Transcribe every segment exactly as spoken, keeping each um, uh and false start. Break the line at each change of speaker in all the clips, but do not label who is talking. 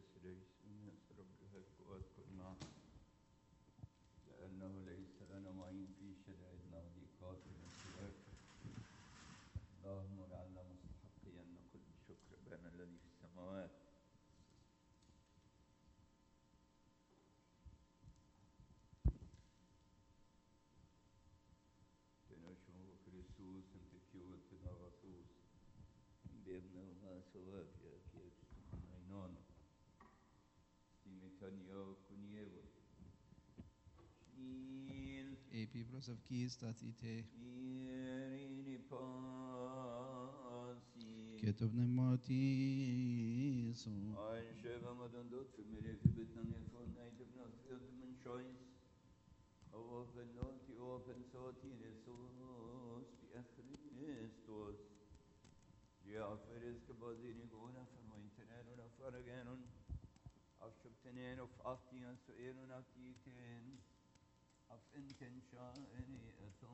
ليس يسر بالهجوات كلنا لأنه ليس لنا معين في شدائدنا وضيقاتنا سواك. اللهم اجعلنا مستحقين كل شكر بنا الذي في السماوات. تنشوف كريسوس انت كيوت تنغطوس بابنا وما سواك يا كيف عينانا ستيمتانيا كنيوة شنيل
Epibros of keys statite.
Irini pasi
Ketub nematiso.
Ein Schäfer mit den Dort für mir für bitten mir von einem Nacht wird mein Scheiß Open Noti Open Soti Jesus بأخريستوس جاء فرس كبازيني قونا فنوينتنين ونفرقين أفشبتنين وفأفتين سئين ونفتيتين أف انتن شائني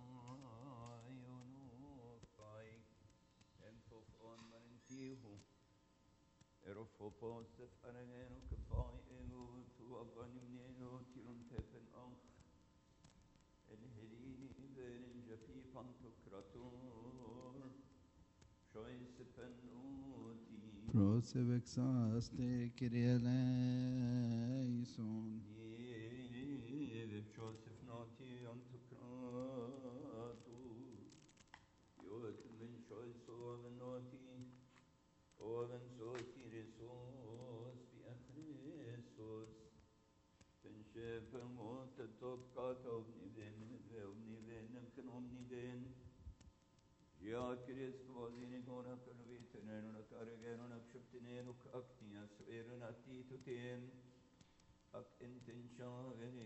أثايونو طايق انفف أون مرنتيهو ارفو بوسف أرغينو كفايئو تواباني منينو تيرون تفن أخ الهريني بين جفي بانتوكراتور شويس بنوتي
Prosevexaste Kyrie eleison.
يذب شوسف نوتي أنتوكراتور يوت من شويس ومن نوتي ومن صوتي رسوس بأخريسوس تنشف موت التوبكات وابني بين وابني بين يمكن وابني بين يا كريس كوازيني كونا كربيتنين ونكارجين ونكشبتنين وكأكتين سويرنا تيتوتين أك انتن شاغني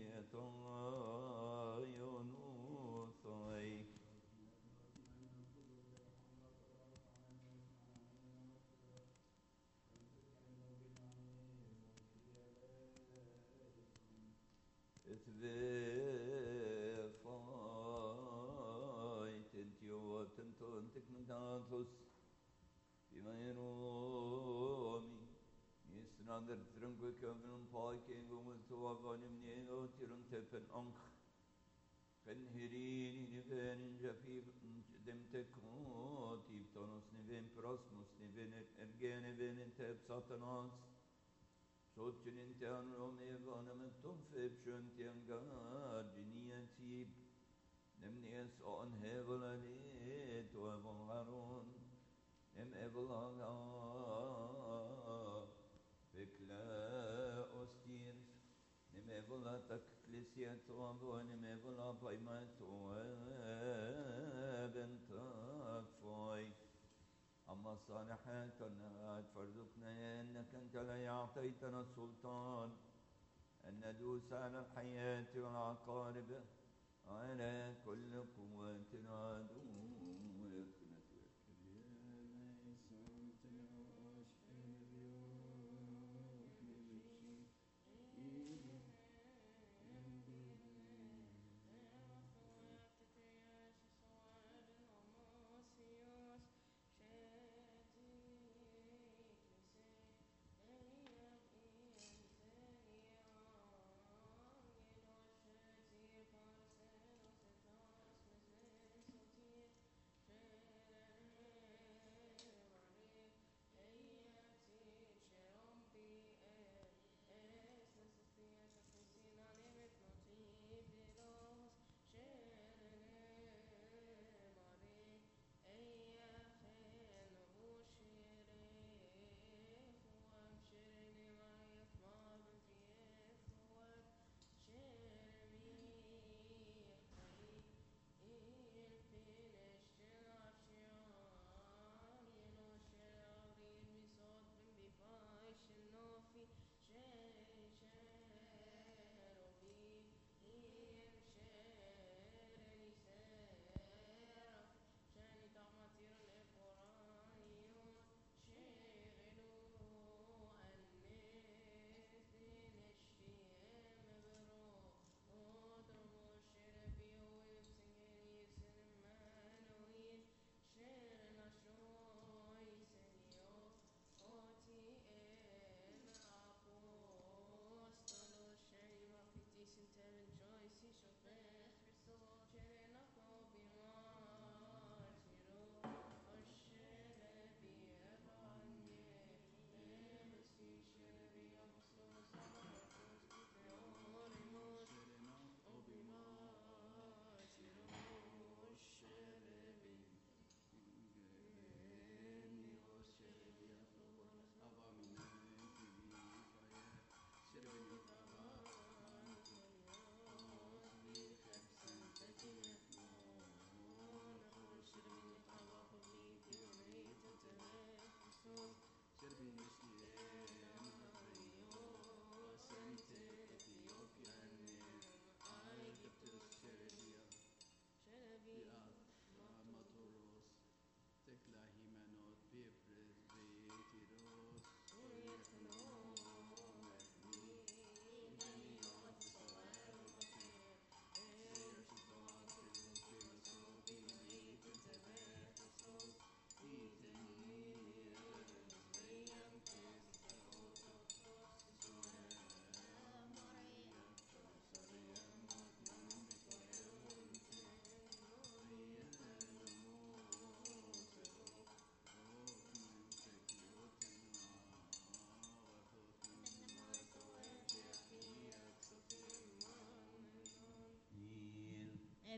أطايونوثاي Ithvefait entiot entontic mentatus Pimaeromi Nisnander trunque kevnum paiking umultuavanim nieno tirun tepen anch Ken hirini niven japib demtekot Iptonos niven prosmus niven ergene venen tep satanas Sotin intern omevana mentum febschunt yangar geniatib Nemnies on hevel alit o evolharon Nem evolhaga Bekla ostir Nem evolatak klisiat o abo Nem evola paimat o ebentak foy أما الصالحات كالنهات فارزقنا إنك أنت لا أعطيتنا السلطان أن ندوس على الحياة والعقارب على كل قوة عدو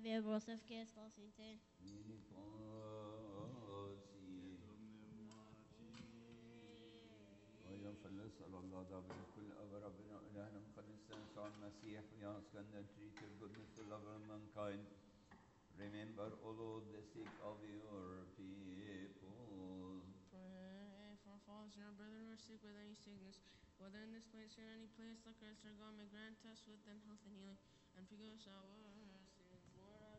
Via Brosef Kestal Sinte.
Mini Pasi أيضا فلنسأل الله ضابط كل أب ربنا إلهنا مقدس يسوع المسيح we ask and entreat your goodness to love all mankind. Remember all the sick of your people.
Pray for falls and our brethren who are sick with any sickness, whether in this place or in any place, that Christ our God may grant us with them health and healing, and forgive us our sins. Lord have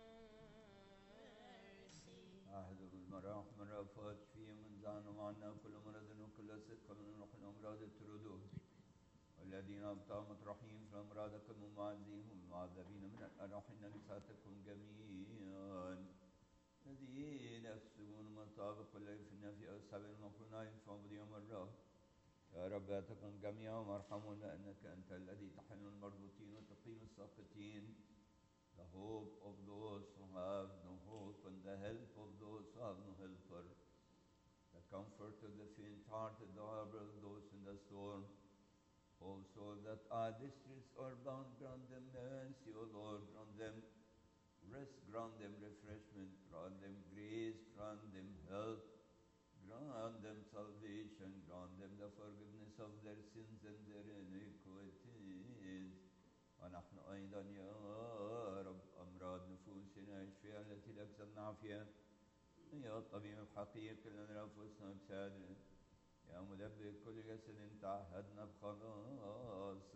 mercy.
أحذر المراحم الرافات فيهم من زعنا معنا كل مرض وكل سقم من روح الأمراض التردود والذين أبطأوا مطرحين في الأمراض كانوا معزيهم المعذبين من الأراحين لساتكم جميعا الذين يفسقون مطابق ولا يفنى في أصحاب المقرون ينفعون بيوم الرب يا رب أتكم جميعا وارحموا لأنك أنت الذي تحل المربوطين وتقيم الساقطين. The hope of those who have no hope and the help of those who have no helper. The comfort of the faint-hearted, the harbor of those in the storm. Also that our districts are bound, grant them mercy, O Lord, grant them rest, grant them refreshment, grant them grace, grant them help, grant them salvation, grant them the forgiveness of their sins and their iniquities. ونحن أيضا يا رب أمراض نفوسنا اشفيها التي لك العافية يا الطبيب الحقيقي لنا أنفسنا وجسادنا يا مدبر كل جسد تعهدنا بخلاصك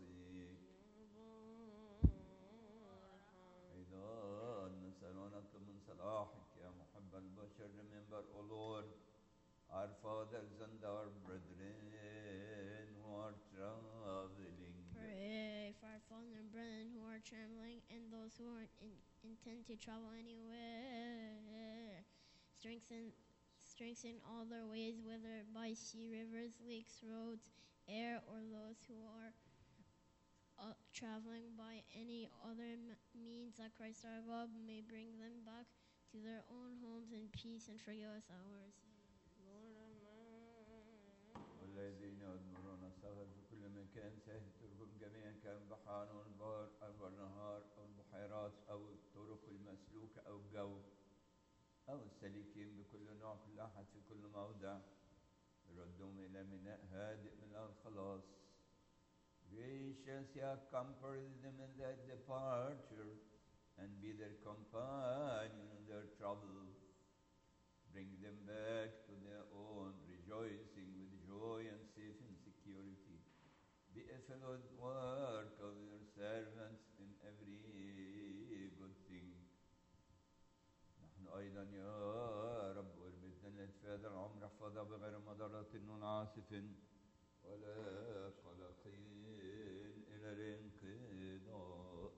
أيضا نسأل ونطلب من صلاحك يا محب البشر. Remember, O Lord, our fathers and our brethren who are traveling.
Pray for our fallen brethren who are traveling and those who are in, intend to travel anywhere. Strengthen, strengthen all their ways, whether by sea, rivers, lakes, roads, air, or those who are uh, traveling by any other m- means, that Christ our God may bring them back to their own homes in peace and forgive us ours.
Lord have mercy.
والذين يدمرون السفر في كل مكان سيهترهم جميعا كان بحار والبار أو النهار أو البحيرات أو الطرق المسلوكة أو الجو أو السالكين بكل نوع كل أحد في كل موضع ردهم إلى ميناء هادئ من الخلاص. Gracious, yeah, comfort them in their departure and be their companion in their trouble. Bring them back to their own, rejoicing with joy and safe in security. Be a fellow work of your servants in every good thing. نحن أيضا يا رب اربطنا لإتفاد العمر احفظها بغير مضرة عاصف ولا قلق إلى الانقضاء.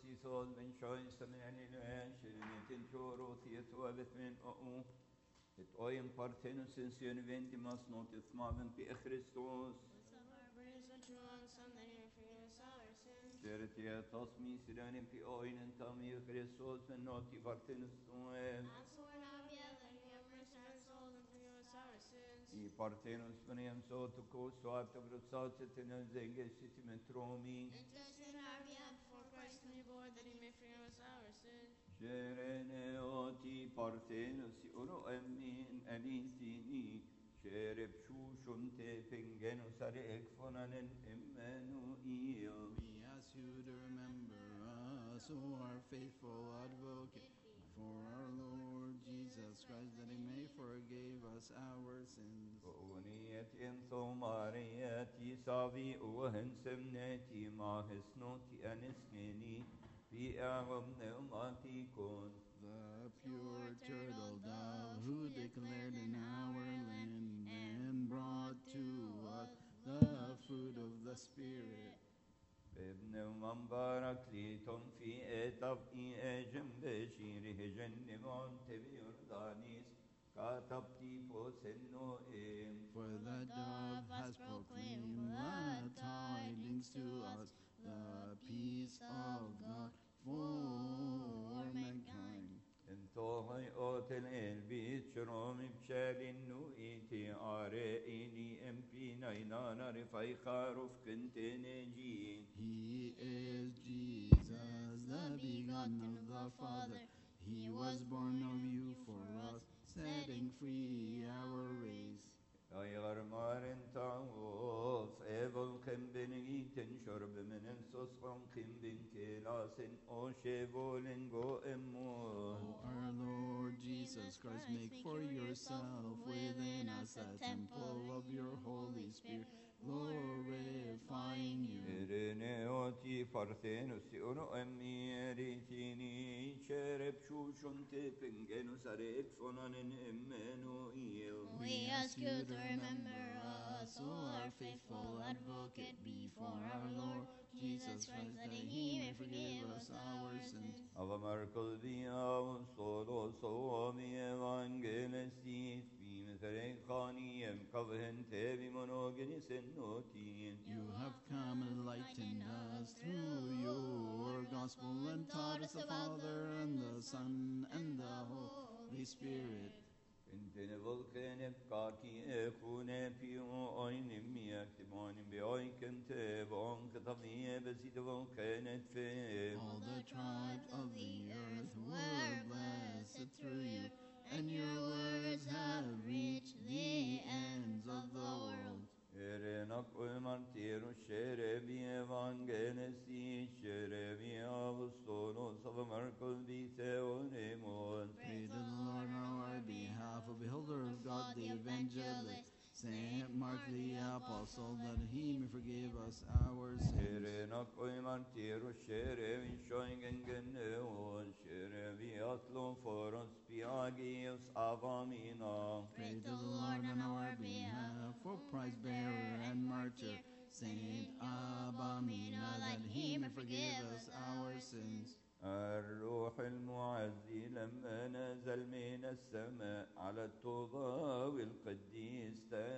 سيسول من شويس من الإله شرنتين شوروثية وابث من أؤو et oim partenus in sin vendimas notis mavim pi Christos.
Let's have our praise unto our Son, that he may forgive us our sins.
Charity tosmi siranim pi oinen tami Christos men noti partenus tuem.
Ask the Lord our God that he have mercy on our souls and forgive us our sins.
I partenus veniam sotuko soata vrutsatet in zengesit metromi.
Intercede on our behalf before Christ and be born, that he may forgive us our sins.
Sherene oti partenus uro emin elithini. Shereb shushum te pengenus are ekfonanen Emmanuel.
We ask you to remember us, O our faithful advocate, for our Lord Jesus Christ, that he may forgive us our sins.
ونيت انثو مارياتي صافي وهن سمناتي ما هسنوتي انسكني في اعظم نعمتي كون.
The pure turtle dove who declared in our land and brought to us the fruit of the Spirit.
ابن مبارك ليتم في اتب اي اجم بشيره جنبون تبيردانيس كاتبتي بوسنو ام.
For the dove has proclaimed the tidings to us, the peace of God for mankind.
انتو هاي اوتل البيت شرومي بشالينو ايتي ارائيني ام بي ناينانا رفاي خاروف كنت نجين.
He is Jesus, the begotten of the Father. He was born of you for us, setting free our race.
اي غرمارن تاوف ايفل كم بني تنشرب من السسقم كم بن كلاسن او شيفولن جو امون.
O our Lord Jesus Christ, make for yourself within us a temple of your Holy Spirit, glorifying you.
Irene oti parthenos uno emiritini cherep shushun te pengenus arek fonanen Emmanuel.
We ask you to remember us, O our faithful advocate, before our Lord Jesus Christ, that he may forgive us our sins.
Ava Marcos via solo so mi evangelistis bim terekhaniem kavhen tevi monogenis notin.
You have come and enlightened us through your gospel and taught us the Father and the Son and the Holy Spirit.
Intene volkene kaki ekune piu oin miak timonim be oin kente von katavie besit volkene fe.
All the tribes of the earth were blessed through you, and your words have reached the ends of the world.
Erenak martiru sherebi evangelisi sherebi apostolos of Marcos Viseonemon.
Pray to the Lord on our behalf, a beholder of God, the evangelist, Saint Mark the apostle, that he may forgive us our sins.
Erenak martiru sherebi shoingengeneon sherebi atlo foros piagios avamina.
Pray to the Lord on our behalf, for prize bearer and martyr, Saint Abamina, that he may forgive us our sins.
الروح المعزي لما نزل من السماء على الطوبى القديس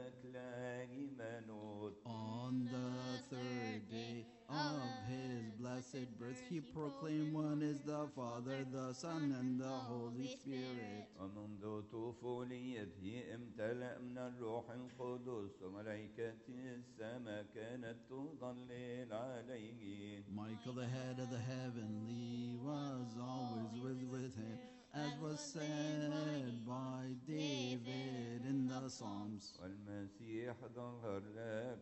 تكلاهي منوت.
On the third day of his blessed birth, he proclaimed, one is the Father, the Son, and the Holy Spirit.
ومنذ طفوليته امتلأ من الروح القدس وملائكة السماء كانت تظلل عليه.
Michael, the head of the heavenly, was always with, with him, as was said by David in the Psalms.
والمسيح ظهر لك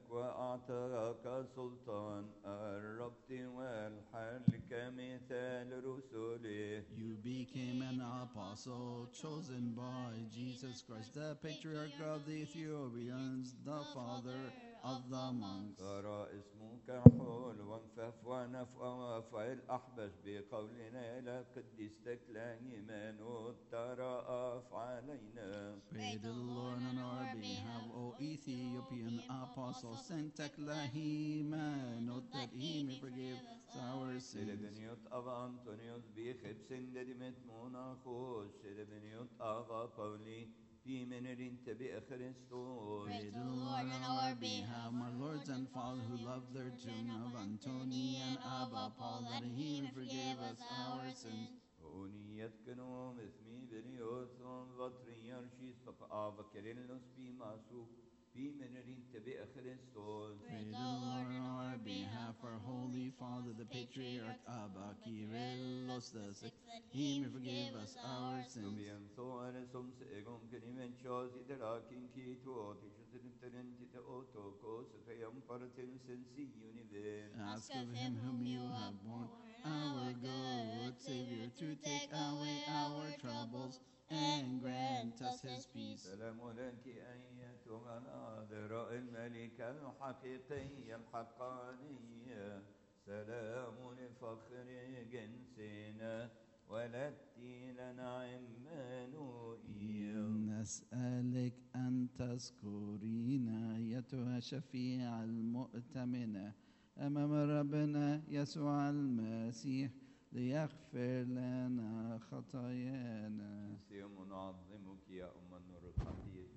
وأعطاك سلطان الربط والحل كمثال رسله.
You became an apostle chosen by Jesus Christ, the patriarch of the Ethiopians, the father of the monks.
ترى اسمك حول وانفف ونفق وفعل أحبش بقولنا إلى قديستك لإيمان ترى أفعالنا.
Pray to the Lord on our behalf, O Ethiopian apostle, also sent Teklahima, note that he may forgive our sins.
Serebeniot Ava Antonios Bichepsen dedimet monachos, Serebeniot Ava Pauli, Pimenerin Tebe Christos.
Pray to the Lord on our behalf, our lords and fathers who love their tune of Antony and Abba Paul, that he may forgive us our sins.
Oniet Kenom Esmi Benios on Vatriarchis Papa Ava Kerenos Pimasu, Pimenerin Tebe Christos.
Pray to the Lord on our behalf, our Holy Father, the Patriarch Abba Kyrillos the Sixth, that he may forgive us our sins.
Nubian Soare som Segom Kenimenchos Iderakin Kito, Tichus Tenentita Otokos, Payam Paratin Sensi Universe.
Ask of him whom you have borne, our good Savior, to take away our troubles and grant us his peace.
سلام لك أيتها العذراء الملكة الحقيقية الحقانية، سلام لفخر جنسنا ولدتي لنا عمانوئيل.
نسألك أن تذكرينا أيتها الشفيعة المؤتمنة أمام ربنا يسوع المسيح ليغفر لنا خطايانا.
نسيم نعظمك يا أم النور الحقيقي.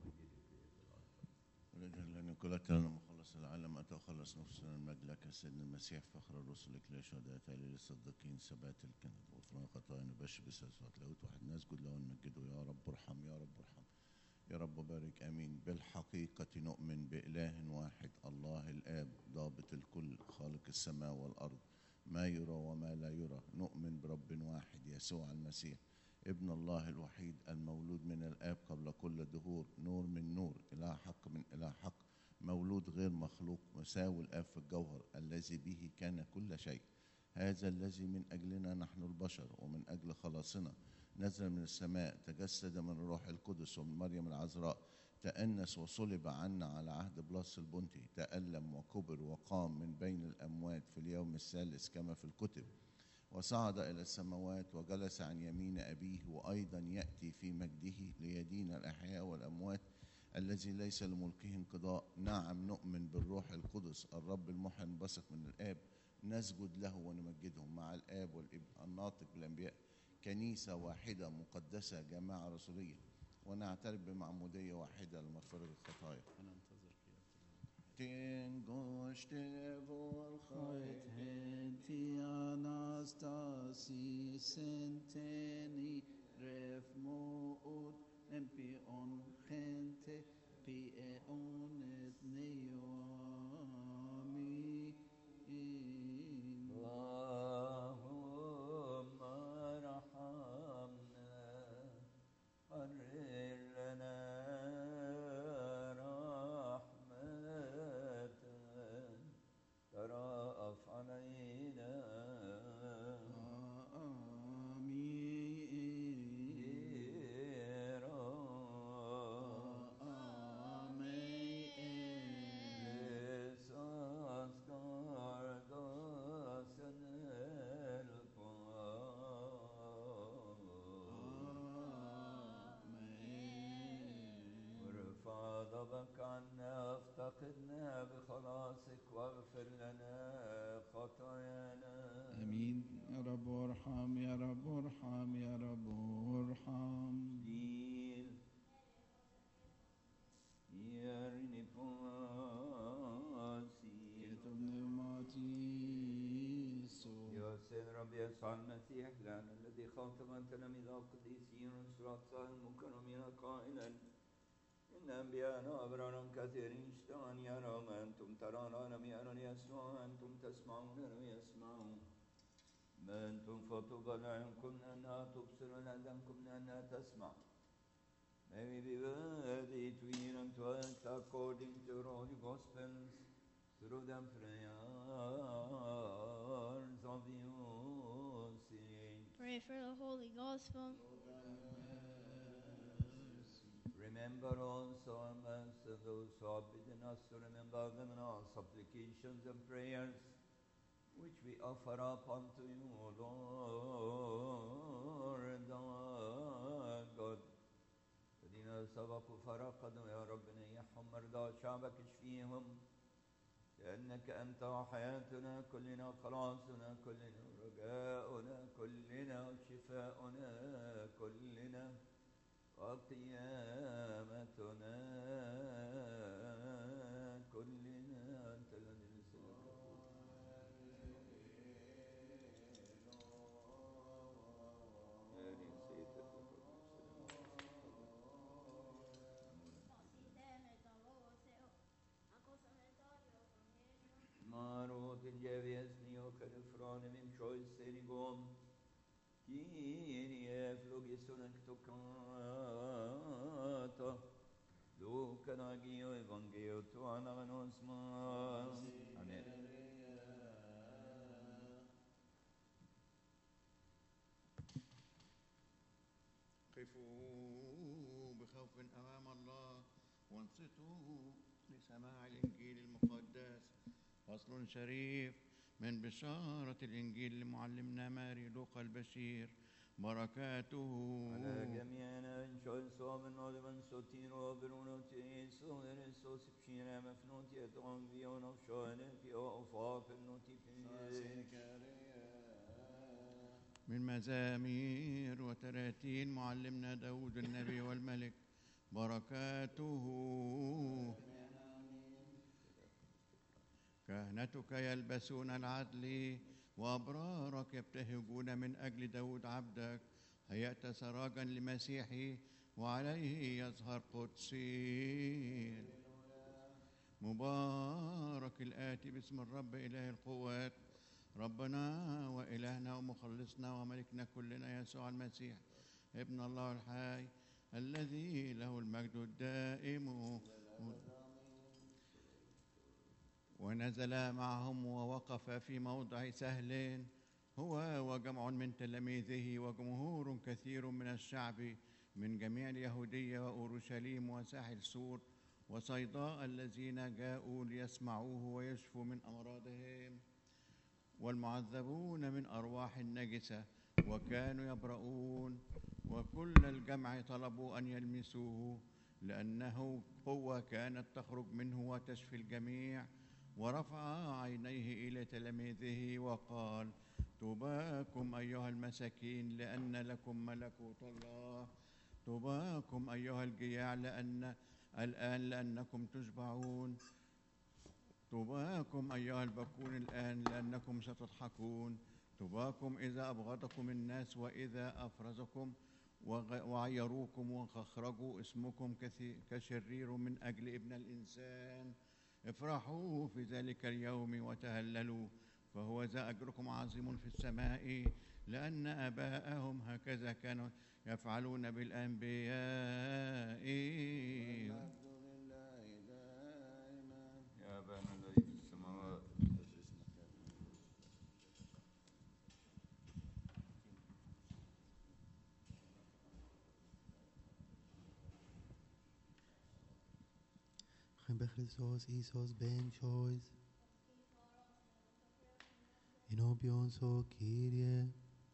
ولجل أن كلك لنا مخلص العالم أتى خلص نفسنا المجد لك سيدنا المسيح فخر الرسل لك شهداء تعالي للصديقين ثبات الكند وغفران خطايانا بش بساسات لوت واحد نسجد له ونمجده يا رب ارحم يا رب ارحم يا رب بارك امين. بالحقيقة نؤمن بإله واحد الله الآب ضابط الكل خالق السماء والأرض ما يرى وما لا يرى. نؤمن برب واحد يسوع المسيح ابن الله الوحيد المولود من الآب قبل كل الدهور، نور من نور، إله حق من إله حق، مولود غير مخلوق، مساوي الآب في الجوهر، الذي به كان كل شيء. هذا الذي من أجلنا نحن البشر ومن أجل خلاصنا نزل من السماء، تجسد من الروح القدس ومن مريم العذراء، تأنس وصلب عنا على عهد بلاس البنطي، تألم وكبر وقام من بين الأموات في اليوم الثالث كما في الكتب، وصعد إلى السماوات وجلس عن يمين أبيه، وأيضا يأتي في مجده ليدين الأحياء والأموات الذي ليس لملكه انقضاء. نعم نؤمن بالروح القدس الرب المحيي المنبثق من الآب، نسجد له ونمجده مع الآب والابن الناطق بالأنبياء، كنيسة واحدة مقدسة جماعة رسولية، ونعترف بمعمودية واحدة لمغفرة الخطايا. تنگشته
خواهد هدی آناستاسی سنتنی رفمود امپی اون خنته پی اونت نیامی.
اللهم ارحمنا قرر لنا رحمة ترأف علينا غضبك عنا افتقدنا بخلاصك واغفر لنا خطايانا.
امين. يا رب ارحم يا رب ارحم يا رب ارحم.
Dil yerini pasi
كتب نعماتيسو.
يا سيد ربي يسوع المسيح لنا الذي خاطب تلاميذ القديسين والشرطاء المكرمين قائلا إن أنبياءنا أبرار كثيرين اشتهون يرون أنتم ترون لم يرون يسمعون أنتم تسمعون لم يسمعون ما أنتم فطوبى لعينكم أنها تبصر لأذانكم أنها تسمع. May we be worthy to hear and to act according to your holy gospels through the prayers of your saints.
Pray for the Holy Gospel.
Remember also amongst those who have bidden us to remember them in our supplications and prayers, which we offer up unto you, O Lord our God. That in us سبقوا فرقدوا يا رب نيحهم مرضى شعبك اشفيهم، لأنك أنت حياتنا كلنا، خلاصنا كلنا، رجاؤنا كلنا، وشفاؤنا كلنا، وقيامتنا كلنا. أنت الذي لسانك Maro che gevesni o che frone min choice senigom Kyrie flogisson ectocata Luca nagio evangeo tu anagnosma. Amen.
قفوا بخوف أمام الله وانصتوا لسماع الإنجيل المقدس. فصل شريف من بشارة الإنجيل لمعلمنا ماري لوقا البشير، بركاته
على جميعنا إن شاء الله من نظم سوتين وبرونو تيسو ورسو سبشينا مفنوت يدعون بيون وشوهن في أوفاق النوتي
من مزامير وتراتين معلمنا داود النبي والملك، بركاته كهنتك يلبسون العدل وأبرارك يبتهجون من أجل داود عبدك. هيأت سراجا لمسيحي وعليه يظهر قدسي. مبارك الآتي باسم الرب إله القوات، ربنا وإلهنا ومخلصنا وملكنا كلنا يسوع المسيح ابن الله الحي، الذي له المجد الدائم. ونزل معهم ووقف في موضع سهل هو وجمع من تلاميذه وجمهور كثير من الشعب من جميع اليهودية وأورشليم وساحل سور وصيداء الذين جاءوا ليسمعوه ويشفوا من أمراضهم، والمعذبون من أرواح النجسة وكانوا يبرؤون. وكل الجمع طلبوا أن يلمسوه، لأنه قوة كانت تخرج منه وتشفي الجميع. ورفع عينيه إلى تلاميذه وقال: طوباكم أيها المساكين لأن لكم ملكوت الله. طوباكم أيها الجياع لأن الآن لأنكم تشبعون. طوباكم أيها البكون الآن لأنكم ستضحكون. طوباكم إذا أبغضكم الناس وإذا أفرزكم وعيروكم وأخرجوا اسمكم كشرير من أجل ابن الإنسان. افرحوا في ذلك اليوم وتهللوا، فهو ذا أجركم عظيم في السماء، لأن آباءهم هكذا كانوا يفعلون بالأنبياء.
يا أبانا الذي في السماوات.
Christos Isos ben choice Inopion so Kyrie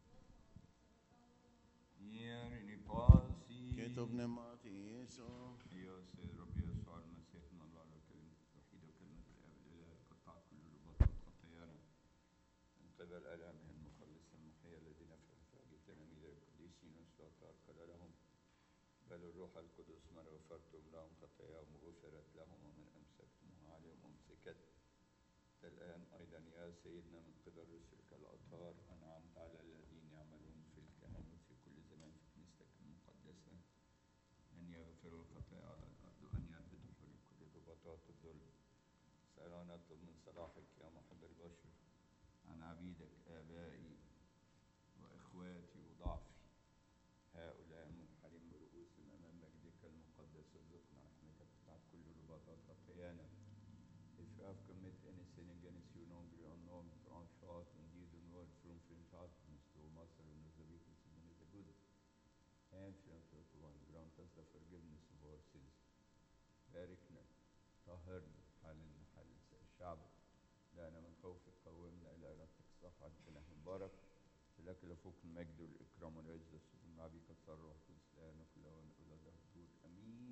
Ieri pasi
كتب نماطي يسوع
يا سيد رب يسوع المسيح من الله الكريم الوحيد وكلمة الآب الإله قطع كل رباط خطايانا من قبل آلامه المخلص المحيي الذي نفع في تلاميذ القديسين والشهداء قال لهم: بل الروح القدس من غفرتم لهم خطاياهم وغفرت لهم ومن أمسكتموها عليهم أمسكت. الآن أيضا يا سيدنا من قبل رسلك الأطهار أنعمت على الذين يعملون في الكهنوت في كل زمان في كنيستك المقدسة أن يغفروا الخطايا على الأرض وأن يربطوا حول كل رباطات الظلم. سألنا نطلب من صلاحك يا محب البشر عن عبيدك آبائي وإخواتي وضعفي هؤلاء منحرم برؤوسهم أمام مجدك المقدس. ارزقنا رحمتك تقطع كل رباطات خطايانا. If you have committed any sin against you, knowingly or unknowingly, from thought, in deed, and word, from free darkness to master and the weakness and the good, and from the one, grant us the forgiveness of our sins. باركنا طهرنا حللنا حلل شعبك، لأنا من خوفك قومنا إلى إرادتك صح عن كلام مبارك. لك لفوق المجد والإكرام والعزة والسلطان مع بك الصر والقدس الآن وكل أوان وكل دهر. آمين.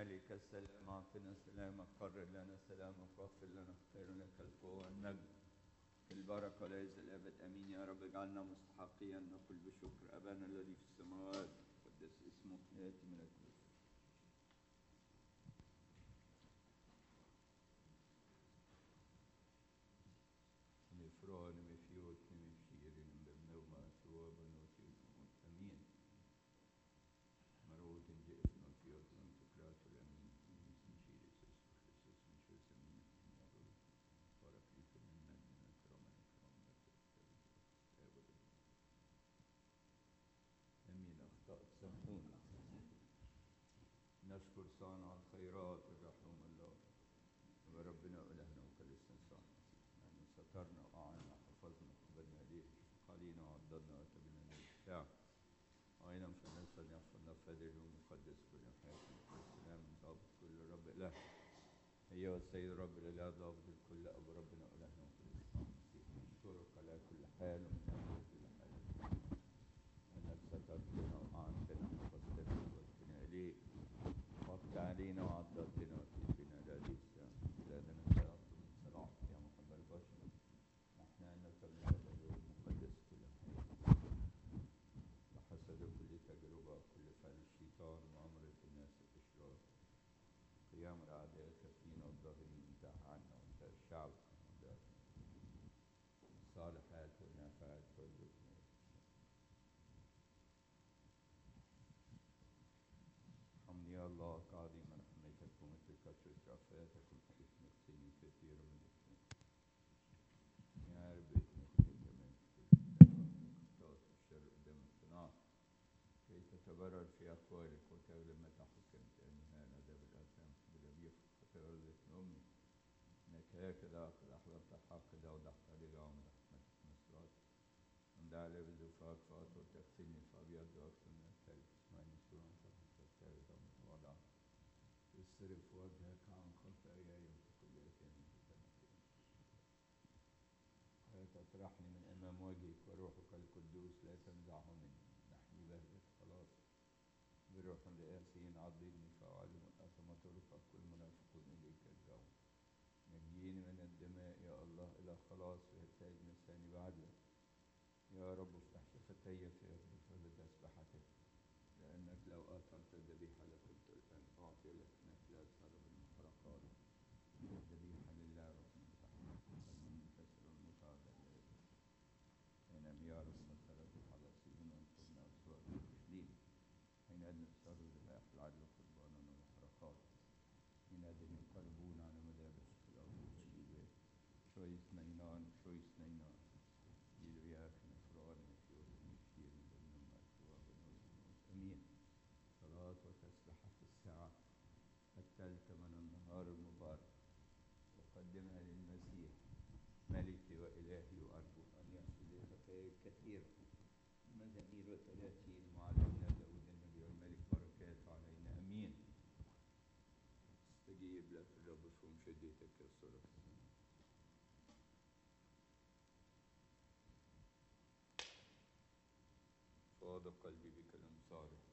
ملك السلام أعطنا سلامك، قرر لنا سلامك، واغفر لنا اختار لك القوة والمجد البركة ليس الأبد. أمين يا رب. اجعلنا مستحقيا نقول بشكر أبانا الذي في السماوات قدس اسمك يأتي ملكوتك. نفران مفيوت نمشير نمبرنوما ثواب نوتي أمين مروت جئف نوتيوت نمتكرات الأمين نمشير إسوس بخصوص نشوس أمين نعود ورفيق من مجد نكرم نكرم أبد أمين. أخطأت سامحوني. نشكر صانع الخيرات الرحوم الله وربنا إلهنا وكلسنا صانع يعني سترنا وأعنا وحفظنا وقبلنا إليه قالينا وعضدنا وتبنا للشعب وأين مش هنسأل يحفظنا في هذا اليوم المقدس كل حياتنا كل سلام ضابط كل رب إله أيها السيد رب الإله ضابط الكل أبو ربنا إلهنا وكلسنا نشكرك على كل حال ومن أجل كل حال أنك سترتنا وأعنتنا وحفظتنا وقبلنا إليه وقت علينا وعضدتنا وتجبنا لا ليسا لا ننسى من صلاح يا محب البشر نحن أنك من هذا اليوم المقدس كل حياتنا وحسد كل تجربة كل فعل الشيطان وأمرة الناس الإشرار قيام الأعداء كفينا والظاهرين انتهى عنا وانتهى الشعب الصالحات والنافعات والذكر. حمد يا الله كعظيم رحمتك ومثل كثرة رأفاتك ومثل سنين كثيرة من الإثم يا رب اسمك كمان خطاط الشر قدام الصناع كي تتبرر في أقوالك وتغلب متى حكمت أنها الأدب الآثام بالأبيض فتغلبت أمي إنك هكذا قد أحببت الحق وضحت رجع ومدحت مسرات ومدع علي بزفاك فأطول تغسلني فأبيض وأكثر من الثلج اسمعني سورة صفحة الثالثة ومتواضعة اصرف وجهك عن خطاياي وكل أثامي قدامك لا تطرحني من أمام وجهك وروحك القدوس لا تنزعه مني نحني بهجة خلاص بروح لآسين عضدني فأعلم الأثم طرقك والمنافقون إليك يرجعون نجيني من الدماء يا الله إلى خلاص ويرتاج لساني بعدلك يا رب افتح شفتي فيغفر بتسبحتك لأنك لو أثرت الذبيحة لكنت الآن أعطي لك نفل أسهر بالمحرقات الذبيحة لله رب تحمل المنكسر المتعدل حينما يعرف مسألة على سيدنا وانصرنا أسوار المسلمين حينئذ نسهر الذبائح العدل قربانا ومحرقات حينئذ يقربون على مدابس خلاف الشيبة شويس نينان شويس نينان يلوياك نفران مفيوت مشير بينهم أسوا بنوت بنوت أمين. صلاة وتسبحة في الساعة الثالثة من النهار المبارك أقدمها للمسيح ملكي وإلهي وأرجو أن يغفر لي خطاياي الكثيرة مزامير وثلاثين معلمنا داود النبي والملك بركاته علينا أمين. استجيب لك الرب فهم شديتك يا صلاة فاض قلبي بك الانصار